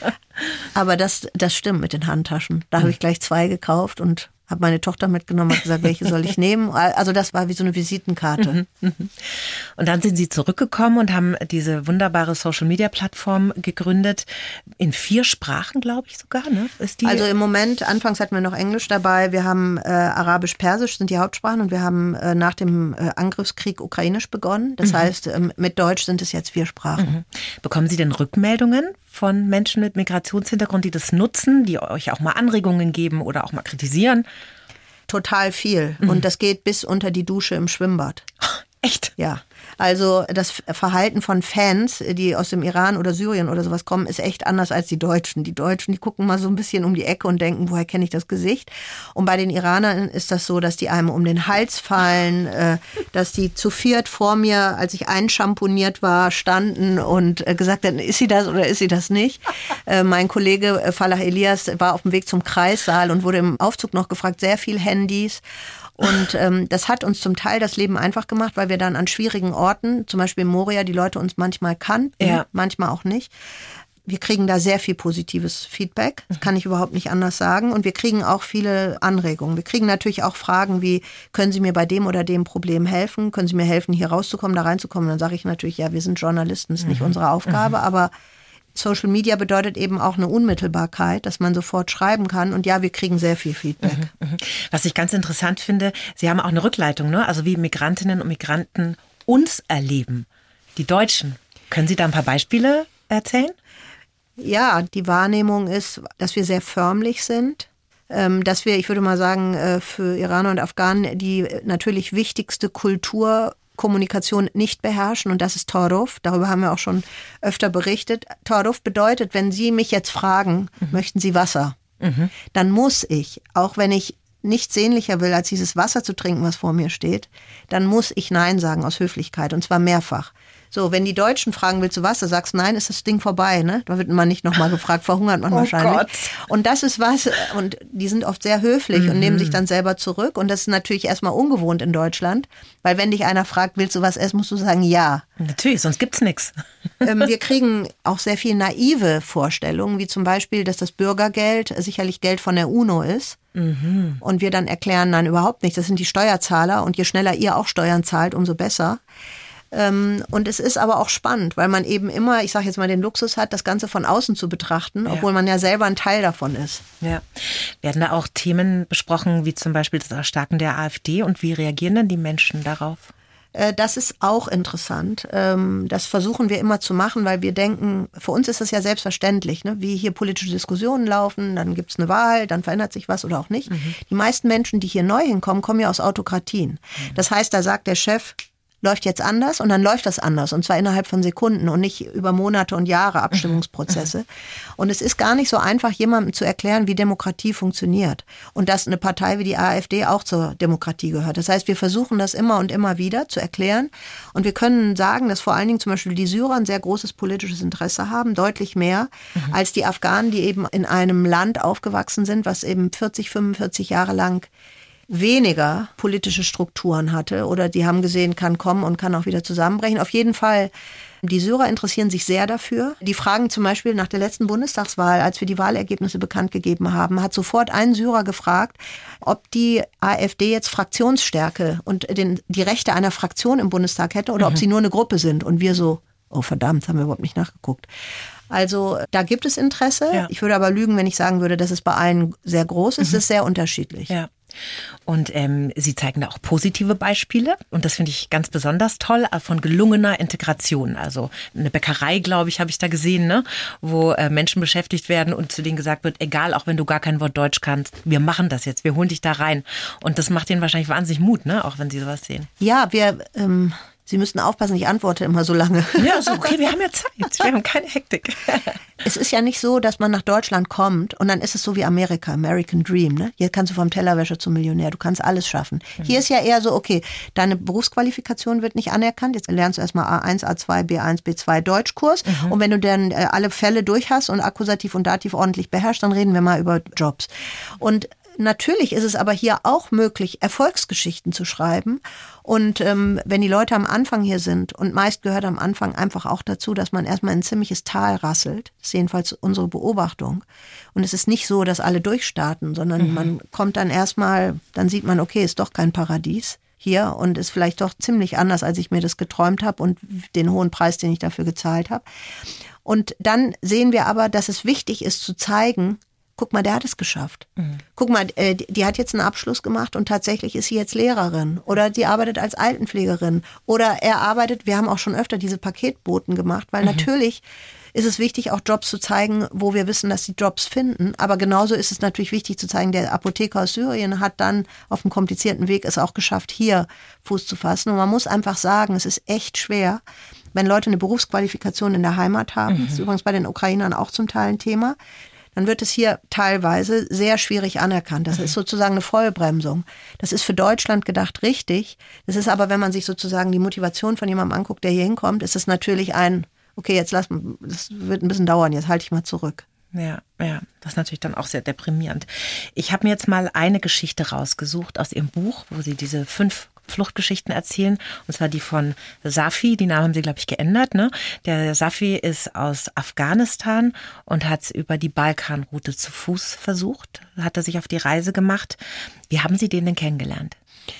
Aber das stimmt mit den Handtaschen. Da habe ich gleich 2 gekauft und habe meine Tochter mitgenommen und gesagt, welche soll ich nehmen? Also das war wie so eine Visitenkarte. Und dann sind Sie zurückgekommen und haben diese wunderbare Social-Media-Plattform gegründet. In 4 Sprachen, glaube ich sogar, ne? Ist die also im Moment, anfangs hatten wir noch Englisch dabei. Wir haben Arabisch-Persisch sind die Hauptsprachen und wir haben nach dem Angriffskrieg Ukrainisch begonnen. Das heißt, mit Deutsch sind es jetzt 4 Sprachen. Bekommen Sie denn Rückmeldungen von Menschen mit Migrationshintergrund, die das nutzen, die euch auch mal Anregungen geben oder auch mal kritisieren? Total viel. Und das geht bis unter die Dusche im Schwimmbad. Echt? Ja. Also das Verhalten von Fans, die aus dem Iran oder Syrien oder sowas kommen, ist echt anders als die Deutschen. Die Deutschen, die gucken mal so ein bisschen um die Ecke und denken, woher kenne ich das Gesicht? Und bei den Iranern ist das so, dass die einem um den Hals fallen, dass die zu 4 vor mir, als ich einschamponiert war, standen und gesagt haben, ist sie das oder ist sie das nicht? Mein Kollege Falah Elias war auf dem Weg zum Kreissaal und wurde im Aufzug noch gefragt, sehr viel Handys. Und das hat uns zum Teil das Leben einfach gemacht, weil wir dann an schwierigen Orten, zum Beispiel in Moria, die Leute uns manchmal kannten, manchmal auch nicht. Wir kriegen da sehr viel positives Feedback, das kann ich überhaupt nicht anders sagen. Und wir kriegen auch viele Anregungen. Wir kriegen natürlich auch Fragen wie, können Sie mir bei dem oder dem Problem helfen? Können Sie mir helfen, hier rauszukommen, da reinzukommen? Dann sage ich natürlich, ja, wir sind Journalisten, das ist nicht unsere Aufgabe, aber Social Media bedeutet eben auch eine Unmittelbarkeit, dass man sofort schreiben kann. Und ja, wir kriegen sehr viel Feedback. Was ich ganz interessant finde, Sie haben auch eine Rückleitung, ne? Also wie Migrantinnen und Migranten uns erleben, die Deutschen. Können Sie da ein paar Beispiele erzählen? Ja, die Wahrnehmung ist, dass wir sehr förmlich sind. Dass wir, ich würde mal sagen, für Iraner und Afghanen die natürlich wichtigste Kulturkommunikation nicht beherrschen und das ist Ta'aruf. Darüber haben wir auch schon öfter berichtet. Ta'aruf bedeutet, wenn Sie mich jetzt fragen, möchten Sie Wasser? Dann muss ich, auch wenn ich nichts sehnlicher will, als dieses Wasser zu trinken, was vor mir steht, dann muss ich Nein sagen aus Höflichkeit und zwar mehrfach. So, wenn die Deutschen fragen, willst du Wasser, sagst nein, ist das Ding vorbei, ne? Da wird man nicht nochmal gefragt, verhungert man wahrscheinlich. Gott. Und das ist was, und die sind oft sehr höflich und nehmen sich dann selber zurück und das ist natürlich erstmal ungewohnt in Deutschland, weil wenn dich einer fragt, willst du was essen, musst du sagen ja. Natürlich, sonst gibt's nichts. Wir kriegen auch sehr viel naive Vorstellungen, wie zum Beispiel, dass das Bürgergeld sicherlich Geld von der UNO ist. Und wir dann erklären, nein, überhaupt nicht, das sind die Steuerzahler und je schneller ihr auch Steuern zahlt, umso besser. Und es ist aber auch spannend, weil man eben immer, ich sage jetzt mal, den Luxus hat, das Ganze von außen zu betrachten, obwohl man ja selber ein Teil davon ist. Ja. Werden da auch Themen besprochen, wie zum Beispiel das Erstarken der AfD und wie reagieren denn die Menschen darauf? Das ist auch interessant. Das versuchen wir immer zu machen, weil wir denken, für uns ist das ja selbstverständlich, ne? Wie hier politische Diskussionen laufen, dann gibt's eine Wahl, dann verändert sich was oder auch nicht. Die meisten Menschen, die hier neu hinkommen, kommen ja aus Autokratien. Das heißt, da sagt der Chef, läuft jetzt anders und dann läuft das anders und zwar innerhalb von Sekunden und nicht über Monate und Jahre Abstimmungsprozesse. Und es ist gar nicht so einfach, jemandem zu erklären, wie Demokratie funktioniert und dass eine Partei wie die AfD auch zur Demokratie gehört. Das heißt, wir versuchen das immer und immer wieder zu erklären und wir können sagen, dass vor allen Dingen zum Beispiel die Syrer ein sehr großes politisches Interesse haben, deutlich mehr als die Afghanen, die eben in einem Land aufgewachsen sind, was eben 40, 45 Jahre lang weniger politische Strukturen hatte oder die haben gesehen, kann kommen und kann auch wieder zusammenbrechen. Auf jeden Fall, die Syrer interessieren sich sehr dafür. Die fragen zum Beispiel nach der letzten Bundestagswahl, als wir die Wahlergebnisse bekannt gegeben haben, hat sofort ein Syrer gefragt, ob die AfD jetzt Fraktionsstärke und die Rechte einer Fraktion im Bundestag hätte oder ob sie nur eine Gruppe sind. Und wir so, oh verdammt, haben wir überhaupt nicht nachgeguckt. Also da gibt es Interesse. Ja. Ich würde aber lügen, wenn ich sagen würde, dass es bei allen sehr groß ist. Es ist sehr unterschiedlich. Ja. Und Sie zeigen da auch positive Beispiele und das finde ich ganz besonders toll, von gelungener Integration. Also eine Bäckerei, glaube ich, habe ich da gesehen, ne? Wo Menschen beschäftigt werden und zu denen gesagt wird, egal, auch wenn du gar kein Wort Deutsch kannst, wir machen das jetzt, wir holen dich da rein. Und das macht denen wahrscheinlich wahnsinnig Mut, ne? Auch wenn Sie sowas sehen. Ja, Sie müssten aufpassen, ich antworte immer so lange. Ja, so, okay, wir haben ja Zeit, wir haben keine Hektik. Es ist ja nicht so, dass man nach Deutschland kommt und dann ist es so wie Amerika, American Dream. Ne? Hier kannst du vom Tellerwäscher zum Millionär, du kannst alles schaffen. Hier ist ja eher so, okay, deine Berufsqualifikation wird nicht anerkannt. Jetzt lernst du erstmal A1, A2, B1, B2 Deutschkurs. Und wenn du dann alle Fälle durch hast und Akkusativ und Dativ ordentlich beherrschst, dann reden wir mal über Jobs. Und natürlich ist es aber hier auch möglich, Erfolgsgeschichten zu schreiben. Und wenn die Leute am Anfang hier sind, und meist gehört am Anfang einfach auch dazu, dass man erstmal in ein ziemliches Tal rasselt, das ist jedenfalls unsere Beobachtung. Und es ist nicht so, dass alle durchstarten, sondern man kommt dann erstmal, dann sieht man, okay, ist doch kein Paradies hier und ist vielleicht doch ziemlich anders, als ich mir das geträumt habe und den hohen Preis, den ich dafür gezahlt habe. Und dann sehen wir aber, dass es wichtig ist zu zeigen, guck mal, der hat es geschafft. Guck mal, die hat jetzt einen Abschluss gemacht und tatsächlich ist sie jetzt Lehrerin. Oder sie arbeitet als Altenpflegerin. Oder er arbeitet, wir haben auch schon öfter diese Paketboten gemacht, weil natürlich ist es wichtig, auch Jobs zu zeigen, wo wir wissen, dass sie Jobs finden. Aber genauso ist es natürlich wichtig zu zeigen, der Apotheker aus Syrien hat dann auf einem komplizierten Weg es auch geschafft, hier Fuß zu fassen. Und man muss einfach sagen, es ist echt schwer, wenn Leute eine Berufsqualifikation in der Heimat haben. Das ist übrigens bei den Ukrainern auch zum Teil ein Thema. Dann wird es hier teilweise sehr schwierig anerkannt. Das ist sozusagen eine Vollbremsung. Das ist für Deutschland gedacht richtig. Das ist aber, wenn man sich sozusagen die Motivation von jemandem anguckt, der hier hinkommt, ist es natürlich okay, jetzt das wird ein bisschen dauern, jetzt halte ich mal zurück. Ja, das ist natürlich dann auch sehr deprimierend. Ich habe mir jetzt mal eine Geschichte rausgesucht aus Ihrem Buch, wo Sie diese 5 Fluchtgeschichten erzählen, und zwar die von Safi, die Namen haben Sie, glaube ich, geändert, ne? Der Safi ist aus Afghanistan und hat es über die Balkanroute zu Fuß versucht, hat er sich auf die Reise gemacht. Wie haben Sie den denn kennengelernt?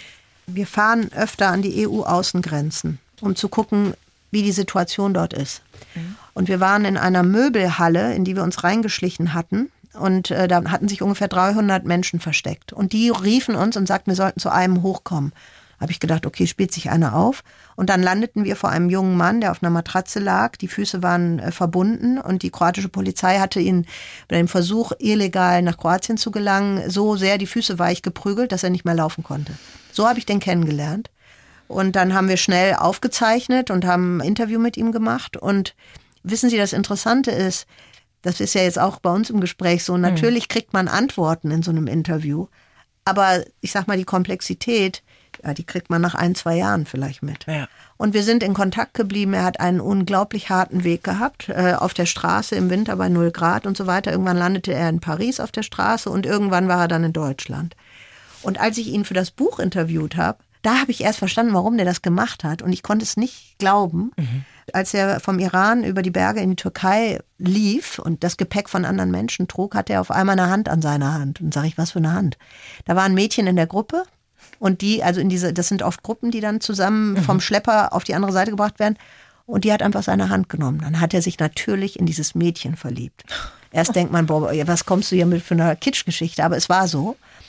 Wir fahren öfter an die EU-Außengrenzen, um zu gucken, wie die Situation dort ist. Und wir waren in einer Möbelhalle, in die wir uns reingeschlichen hatten. Und da hatten sich ungefähr 300 Menschen versteckt. Und die riefen uns und sagten, wir sollten zu einem hochkommen. Habe ich gedacht, okay, spielt sich einer auf. Und dann landeten wir vor einem jungen Mann, der auf einer Matratze lag. Die Füße waren verbunden und die kroatische Polizei hatte ihn bei dem Versuch, illegal nach Kroatien zu gelangen, so sehr die Füße weich geprügelt, dass er nicht mehr laufen konnte. So habe ich den kennengelernt. Und dann haben wir schnell aufgezeichnet und haben ein Interview mit ihm gemacht. Und wissen Sie, das Interessante ist, das ist ja jetzt auch bei uns im Gespräch so, natürlich kriegt man Antworten in so einem Interview. Aber ich sag mal, die Komplexität, ja, die kriegt man nach 1-2 Jahren vielleicht mit. Ja. Und wir sind in Kontakt geblieben. Er hat einen unglaublich harten Weg gehabt, auf der Straße im Winter bei 0 Grad und so weiter. Irgendwann landete er in Paris auf der Straße und irgendwann war er dann in Deutschland. Und als ich ihn für das Buch interviewt habe, da habe ich erst verstanden, warum der das gemacht hat. Und ich konnte es nicht glauben. Als er vom Iran über die Berge in die Türkei lief und das Gepäck von anderen Menschen trug, hatte er auf einmal eine Hand an seiner Hand. Und sage ich, was für eine Hand? Da war ein Mädchen in der Gruppe und das sind oft Gruppen, die dann zusammen vom Schlepper auf die andere Seite gebracht werden. Und die hat einfach seine Hand genommen. Dann hat er sich natürlich in dieses Mädchen verliebt. Erst denkt man, boah, was kommst du hier mit für eine Kitschgeschichte? Aber es war so.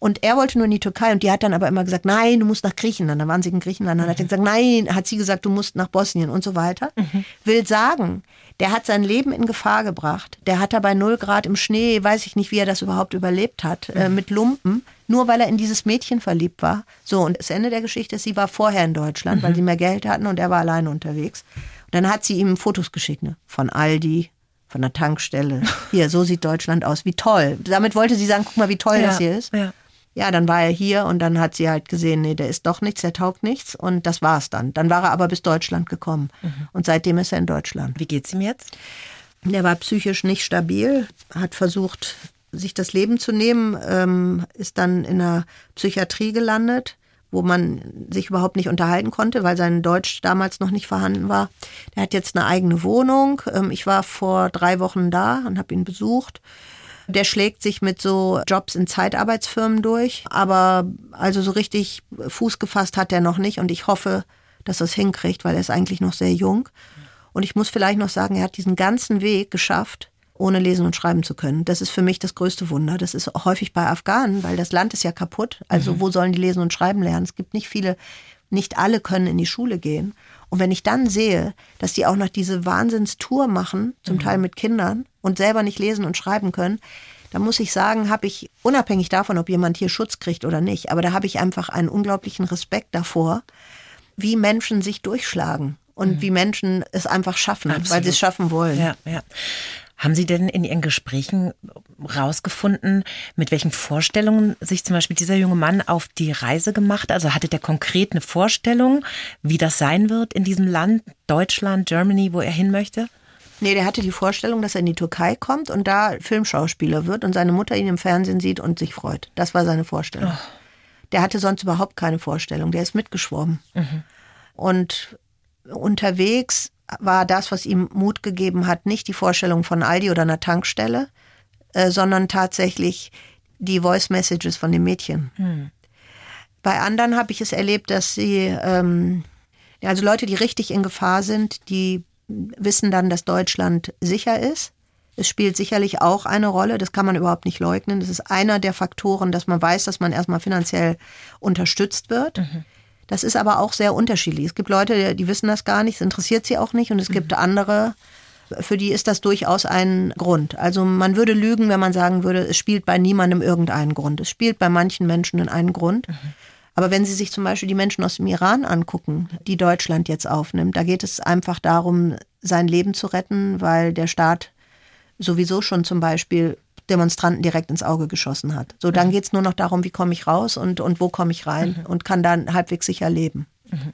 Und er wollte nur in die Türkei und die hat dann aber immer gesagt, nein, du musst nach Griechenland. Dann waren sie in Griechenland. Dann hat er gesagt, nein, hat sie gesagt, du musst nach Bosnien und so weiter. Will sagen, der hat sein Leben in Gefahr gebracht. Der hat da bei 0 Grad im Schnee, weiß ich nicht, wie er das überhaupt überlebt hat, mit Lumpen, nur weil er in dieses Mädchen verliebt war. So, und das Ende der Geschichte ist, sie war vorher in Deutschland, weil sie mehr Geld hatten und er war alleine unterwegs. Und dann hat sie ihm Fotos geschickt, ne? Von Aldi, von der Tankstelle. Hier, so sieht Deutschland aus, wie toll. Damit wollte sie sagen, guck mal, wie toll das hier ist. Ja, dann war er hier und dann hat sie halt gesehen, nee, der ist doch nichts, der taugt nichts und das war's dann. Dann war er aber bis Deutschland gekommen und seitdem ist er in Deutschland. Wie geht's ihm jetzt? Der war psychisch nicht stabil, hat versucht, sich das Leben zu nehmen, ist dann in der Psychiatrie gelandet, wo man sich überhaupt nicht unterhalten konnte, weil sein Deutsch damals noch nicht vorhanden war. Der hat jetzt eine eigene Wohnung. Ich war vor 3 Wochen da und habe ihn besucht. Der schlägt sich mit so Jobs in Zeitarbeitsfirmen durch, aber also so richtig Fuß gefasst hat er noch nicht und ich hoffe, dass er es hinkriegt, weil er ist eigentlich noch sehr jung. Und ich muss vielleicht noch sagen, er hat diesen ganzen Weg geschafft, ohne lesen und schreiben zu können. Das ist für mich das größte Wunder. Das ist häufig bei Afghanen, weil das Land ist ja kaputt. Also wo sollen die lesen und schreiben lernen? Es gibt nicht viele, nicht alle können in die Schule gehen. Und wenn ich dann sehe, dass die auch noch diese Wahnsinnstour machen, zum Teil mit Kindern und selber nicht lesen und schreiben können, dann muss ich sagen, habe ich, unabhängig davon, ob jemand hier Schutz kriegt oder nicht, aber da habe ich einfach einen unglaublichen Respekt davor, wie Menschen sich durchschlagen und wie Menschen es einfach schaffen, weil sie es schaffen wollen. Ja, ja. Haben Sie denn in Ihren Gesprächen rausgefunden, mit welchen Vorstellungen sich zum Beispiel dieser junge Mann auf die Reise gemacht hat? Also hatte der konkret eine Vorstellung, wie das sein wird in diesem Land, Deutschland, Germany, wo er hin möchte? Nee, der hatte die Vorstellung, dass er in die Türkei kommt und da Filmschauspieler wird und seine Mutter ihn im Fernsehen sieht und sich freut. Das war seine Vorstellung. Oh. Der hatte sonst überhaupt keine Vorstellung. Der ist mitgeschwommen. Und unterwegs war das, was ihm Mut gegeben hat, nicht die Vorstellung von Aldi oder einer Tankstelle, sondern tatsächlich die Voice Messages von dem Mädchen. Bei anderen habe ich es erlebt, dass sie, also Leute, die richtig in Gefahr sind, die wissen dann, dass Deutschland sicher ist. Es spielt sicherlich auch eine Rolle, das kann man überhaupt nicht leugnen. Das ist einer der Faktoren, dass man weiß, dass man erstmal finanziell unterstützt wird. Das ist aber auch sehr unterschiedlich. Es gibt Leute, die wissen das gar nicht, es interessiert sie auch nicht. Und es gibt andere, für die ist das durchaus ein Grund. Also man würde lügen, wenn man sagen würde, es spielt bei niemandem irgendeinen Grund. Es spielt bei manchen Menschen einen Grund. Aber wenn Sie sich zum Beispiel die Menschen aus dem Iran angucken, die Deutschland jetzt aufnimmt, da geht es einfach darum, sein Leben zu retten, weil der Staat sowieso schon zum Beispiel Demonstranten direkt ins Auge geschossen hat. So, dann geht es nur noch darum, wie komme ich raus und wo komme ich rein und kann dann halbwegs sicher leben.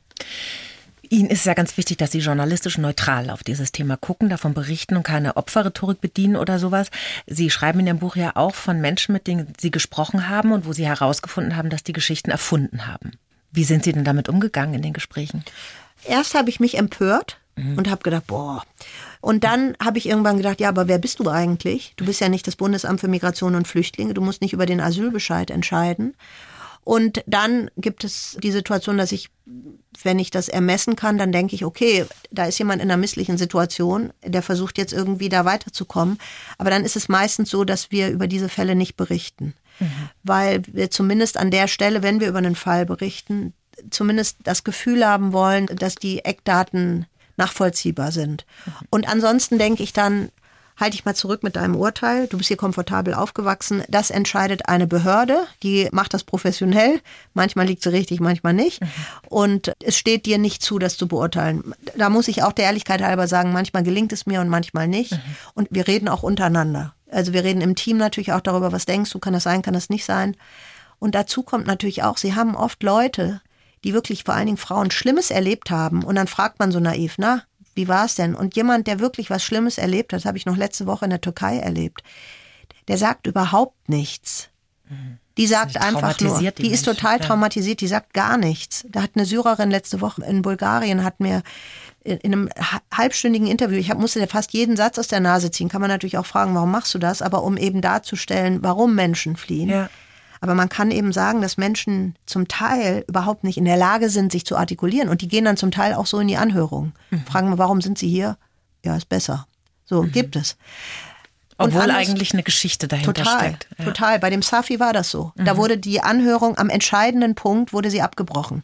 Ihnen ist ja ganz wichtig, dass Sie journalistisch neutral auf dieses Thema gucken, davon berichten und keine Opferrhetorik bedienen oder sowas. Sie schreiben in Ihrem Buch ja auch von Menschen, mit denen Sie gesprochen haben und wo Sie herausgefunden haben, dass die Geschichten erfunden haben. Wie sind Sie denn damit umgegangen in den Gesprächen? Erst habe ich mich empört und habe gedacht, boah. Und dann habe ich irgendwann gedacht, ja, aber wer bist du eigentlich? Du bist ja nicht das Bundesamt für Migration und Flüchtlinge, du musst nicht über den Asylbescheid entscheiden. Und dann gibt es die Situation, dass ich, wenn ich das ermessen kann, dann denke ich, okay, da ist jemand in einer misslichen Situation, der versucht jetzt irgendwie da weiterzukommen. Aber dann ist es meistens so, dass wir über diese Fälle nicht berichten. Weil wir zumindest an der Stelle, wenn wir über einen Fall berichten, zumindest das Gefühl haben wollen, dass die Eckdaten nachvollziehbar sind. Und ansonsten denke ich dann, halte ich mal zurück mit deinem Urteil, du bist hier komfortabel aufgewachsen, das entscheidet eine Behörde, die macht das professionell, manchmal liegt sie richtig, manchmal nicht und es steht dir nicht zu, das zu beurteilen. Da muss ich auch der Ehrlichkeit halber sagen, manchmal gelingt es mir und manchmal nicht und wir reden auch untereinander. Also wir reden im Team natürlich auch darüber, was denkst du, kann das sein, kann das nicht sein. Und dazu kommt natürlich auch, sie haben oft Leute, die wirklich vor allen Dingen Frauen Schlimmes erlebt haben und dann fragt man so naiv, na, wie war es denn? Und jemand, der wirklich was Schlimmes erlebt hat, das habe ich noch letzte Woche in der Türkei erlebt, der sagt überhaupt nichts. Die sagt einfach nur, die ist total traumatisiert, die sagt gar nichts. Da hat eine Syrerin letzte Woche in Bulgarien, hat mir in einem halbstündigen Interview, ich musste fast jeden Satz aus der Nase ziehen, kann man natürlich auch fragen, warum machst du das? Aber um eben darzustellen, warum Menschen fliehen. Ja. Aber man kann eben sagen, dass Menschen zum Teil überhaupt nicht in der Lage sind, sich zu artikulieren. Und die gehen dann zum Teil auch so in die Anhörung. Fragen wir, warum sind sie hier? Ja, ist besser. So, gibt es. Obwohl eigentlich eine Geschichte dahinter steckt. Ja. Total. Bei dem Safi war das so. Da wurde die Anhörung am entscheidenden Punkt wurde sie abgebrochen.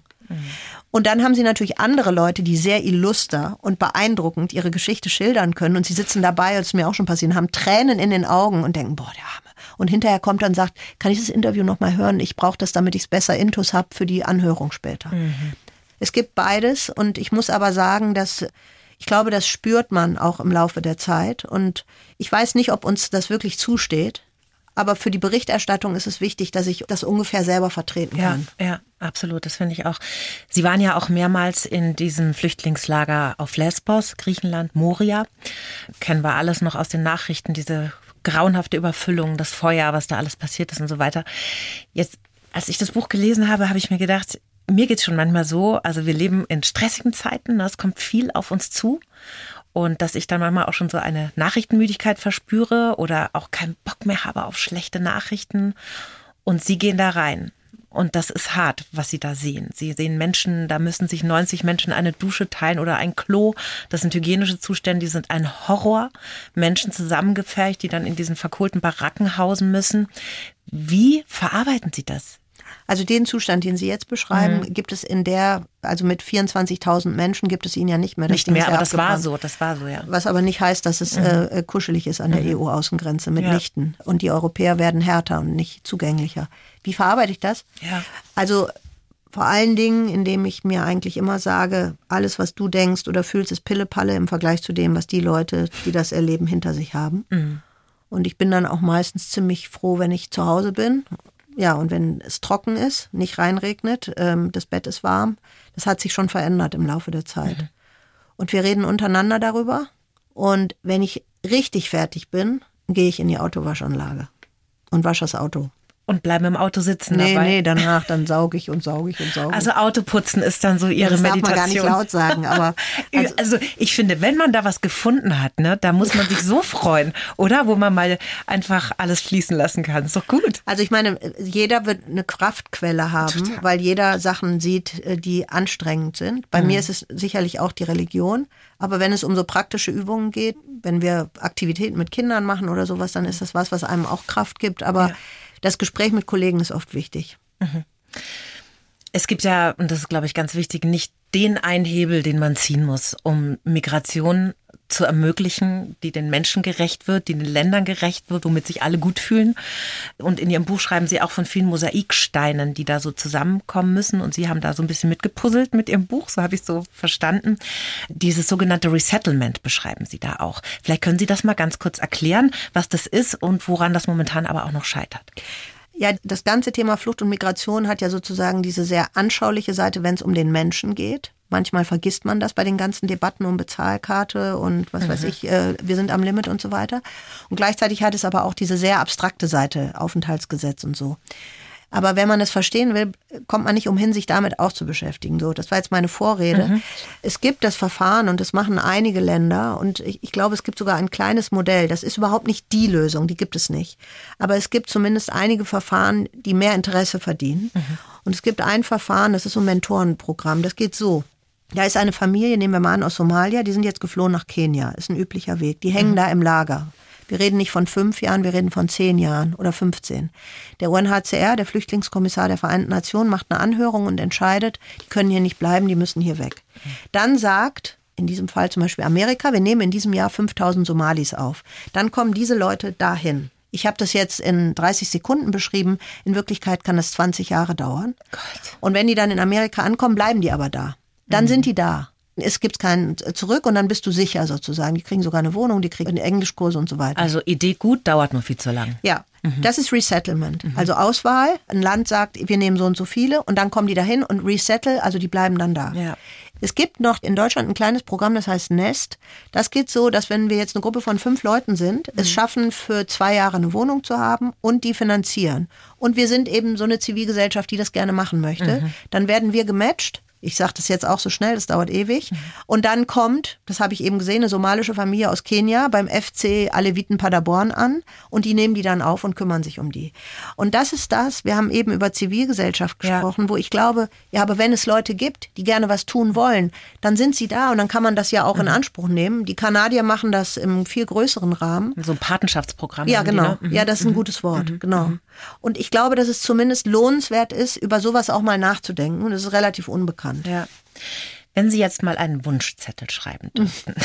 Und dann haben sie natürlich andere Leute, die sehr illuster und beeindruckend ihre Geschichte schildern können. Und sie sitzen dabei, das ist mir auch schon passiert, haben Tränen in den Augen und denken, boah, der Arme. Und hinterher kommt dann und sagt, kann ich das Interview nochmal hören? Ich brauche das, damit ich es besser intus habe für die Anhörung später. Es gibt beides und ich muss aber sagen, dass ich glaube, das spürt man auch im Laufe der Zeit. Und ich weiß nicht, ob uns das wirklich zusteht. Aber für die Berichterstattung ist es wichtig, dass ich das ungefähr selber vertreten kann. Ja, absolut. Das finde ich auch. Sie waren ja auch mehrmals in diesem Flüchtlingslager auf Lesbos, Griechenland, Moria. Kennen wir alles noch aus den Nachrichten, diese grauenhafte Überfüllung, das Feuer, was da alles passiert ist und so weiter. Jetzt, als ich das Buch gelesen habe, habe ich mir gedacht, mir geht's schon manchmal so, also wir leben in stressigen Zeiten, es kommt viel auf uns zu. Und dass ich dann manchmal auch schon so eine Nachrichtenmüdigkeit verspüre oder auch keinen Bock mehr habe auf schlechte Nachrichten. Und Sie gehen da rein. Und das ist hart, was Sie da sehen. Sie sehen Menschen, da müssen sich 90 Menschen eine Dusche teilen oder ein Klo. Das sind hygienische Zustände, die sind ein Horror. Menschen zusammengefercht, die dann in diesen verkohlten Baracken hausen müssen. Wie verarbeiten Sie das? Also den Zustand, den Sie jetzt beschreiben, gibt es also mit 24.000 Menschen gibt es ihn ja nicht mehr. Nicht mehr, aber das war so, ja. Was aber nicht heißt, dass es kuschelig ist an der EU-Außengrenze mitnichten. Und die Europäer werden härter und nicht zugänglicher. Wie verarbeite ich das? Ja. Also vor allen Dingen, indem ich mir eigentlich immer sage, alles, was du denkst oder fühlst, ist Pille-Palle im Vergleich zu dem, was die Leute, die das erleben, hinter sich haben. Und ich bin dann auch meistens ziemlich froh, wenn ich zu Hause bin. Ja, und wenn es trocken ist, nicht reinregnet, das Bett ist warm, das hat sich schon verändert im Laufe der Zeit. Und wir reden untereinander darüber. Und wenn ich richtig fertig bin, gehe ich in die Autowaschanlage und wasche das Auto. Und bleiben im Auto sitzen dabei? Nee, danach, dann sauge ich und sauge ich und sauge ich. Also Autoputzen ist dann so Ihre Meditation. Das darf man gar nicht laut sagen, aber... Also ich finde, wenn man da was gefunden hat, ne, da muss man sich so freuen, oder? Wo man mal einfach alles fließen lassen kann. Ist doch gut. Also ich meine, jeder wird eine Kraftquelle haben, weil jeder Sachen sieht, die anstrengend sind. Bei mir ist es sicherlich auch die Religion. Aber wenn es um so praktische Übungen geht, wenn wir Aktivitäten mit Kindern machen oder sowas, dann ist das was einem auch Kraft gibt. Aber das Gespräch mit Kollegen ist oft wichtig. Es gibt ja, und das ist, glaube ich, ganz wichtig, nicht den einen Hebel, den man ziehen muss, um Migration zu ermöglichen, die den Menschen gerecht wird, die den Ländern gerecht wird, womit sich alle gut fühlen. Und in Ihrem Buch schreiben Sie auch von vielen Mosaiksteinen, die da so zusammenkommen müssen. Und Sie haben da so ein bisschen mitgepuzzelt mit Ihrem Buch, so habe ich es so verstanden. Dieses sogenannte Resettlement beschreiben Sie da auch. Vielleicht können Sie das mal ganz kurz erklären, was das ist und woran das momentan aber auch noch scheitert. Ja, das ganze Thema Flucht und Migration hat ja sozusagen diese sehr anschauliche Seite, wenn es um den Menschen geht. Manchmal vergisst man das bei den ganzen Debatten um Bezahlkarte und was weiß ich, wir sind am Limit und so weiter. Und gleichzeitig hat es aber auch diese sehr abstrakte Seite, Aufenthaltsgesetz und so. Aber wenn man es verstehen will, kommt man nicht umhin, sich damit auch zu beschäftigen. So, das war jetzt meine Vorrede. Es gibt das Verfahren und das machen einige Länder und ich glaube, es gibt sogar ein kleines Modell. Das ist überhaupt nicht die Lösung, die gibt es nicht. Aber es gibt zumindest einige Verfahren, die mehr Interesse verdienen. Und es gibt ein Verfahren, das ist so ein Mentorenprogramm, das geht so. Da ist eine Familie, nehmen wir mal an, aus Somalia, die sind jetzt geflohen nach Kenia. Ist ein üblicher Weg. Die hängen da im Lager. Wir reden nicht von 5 Jahren, wir reden von 10 Jahren oder 15. Der UNHCR, der Flüchtlingskommissar der Vereinten Nationen, macht eine Anhörung und entscheidet, die können hier nicht bleiben, die müssen hier weg. Dann sagt, in diesem Fall zum Beispiel Amerika, wir nehmen in diesem Jahr 5.000 Somalis auf. Dann kommen diese Leute dahin. Ich habe das jetzt in 30 Sekunden beschrieben. In Wirklichkeit kann das 20 Jahre dauern. Gott. Und wenn die dann in Amerika ankommen, bleiben die aber da. Dann sind die da. Es gibt keinen zurück und dann bist du sicher sozusagen. Die kriegen sogar eine Wohnung, die kriegen Englischkurse und so weiter. Also Idee gut, dauert nur viel zu lang. Ja, das ist Resettlement. Also Auswahl. Ein Land sagt, wir nehmen so und so viele und dann kommen die dahin und resettle, also die bleiben dann da. Ja. Es gibt noch in Deutschland ein kleines Programm, das heißt Nest. Das geht so, dass wenn wir jetzt eine Gruppe von 5 Leuten sind, es schaffen, für 2 Jahre eine Wohnung zu haben und die finanzieren. Und wir sind eben so eine Zivilgesellschaft, die das gerne machen möchte. Dann werden wir gematcht. Ich sage das jetzt auch so schnell, das dauert ewig. Und dann kommt, das habe ich eben gesehen, eine somalische Familie aus Kenia beim FC Aleviten Paderborn an und die nehmen die dann auf und kümmern sich um die. Und das ist das, wir haben eben über Zivilgesellschaft gesprochen, wo ich glaube, ja, aber wenn es Leute gibt, die gerne was tun wollen, dann sind sie da und dann kann man das ja auch in Anspruch nehmen. Die Kanadier machen das im viel größeren Rahmen. So ein Patenschaftsprogramm. Ja, genau. Die, ne? Ja, das ist ein gutes Wort, genau. Und ich glaube, dass es zumindest lohnenswert ist, über sowas auch mal nachzudenken und es ist relativ unbekannt. Ja. Wenn Sie jetzt mal einen Wunschzettel schreiben dürften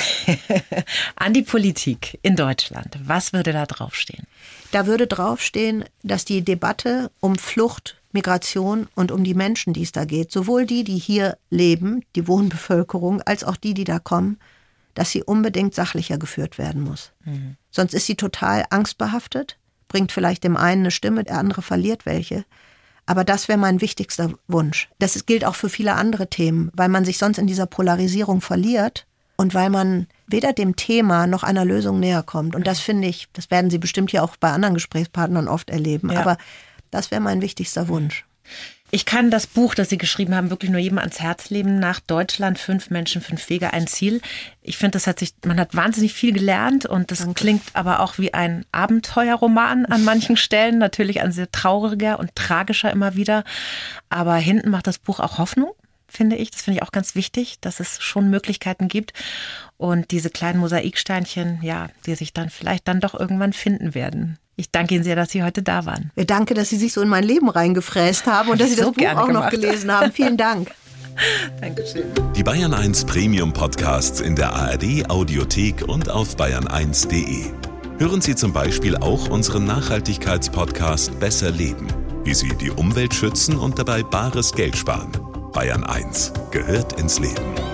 an die Politik in Deutschland, was würde da draufstehen? Da würde draufstehen, dass die Debatte um Flucht, Migration und um die Menschen, die es da geht, sowohl die hier leben, die Wohnbevölkerung, als auch die da kommen, dass sie unbedingt sachlicher geführt werden muss. Sonst ist sie total angstbehaftet, bringt vielleicht dem einen eine Stimme, der andere verliert welche. Aber das wäre mein wichtigster Wunsch. Das gilt auch für viele andere Themen, weil man sich sonst in dieser Polarisierung verliert und weil man weder dem Thema noch einer Lösung näher kommt. Und das finde ich, das werden Sie bestimmt ja auch bei anderen Gesprächspartnern oft erleben, aber das wäre mein wichtigster Wunsch. Ich kann das Buch, das Sie geschrieben haben, wirklich nur jedem ans Herz legen. Nach Deutschland, 5 Menschen, 5 Wege, ein Ziel. Ich finde, man hat wahnsinnig viel gelernt und das klingt aber auch wie ein Abenteuerroman an manchen Stellen. Natürlich ein sehr trauriger und tragischer immer wieder. Aber hinten macht das Buch auch Hoffnung, finde ich. Das finde ich auch ganz wichtig, dass es schon Möglichkeiten gibt. Und diese kleinen Mosaiksteinchen, ja, die sich dann vielleicht dann doch irgendwann finden werden. Ich danke Ihnen sehr, dass Sie heute da waren. Ja, danke, dass Sie sich so in mein Leben reingefräst haben und dass Sie das Buch auch noch gelesen haben. Vielen Dank. Dankeschön. Die Bayern 1 Premium Podcasts in der ARD Audiothek und auf bayern1.de. Hören Sie zum Beispiel auch unseren Nachhaltigkeitspodcast Besser Leben, wie Sie die Umwelt schützen und dabei bares Geld sparen. Bayern 1 gehört ins Leben.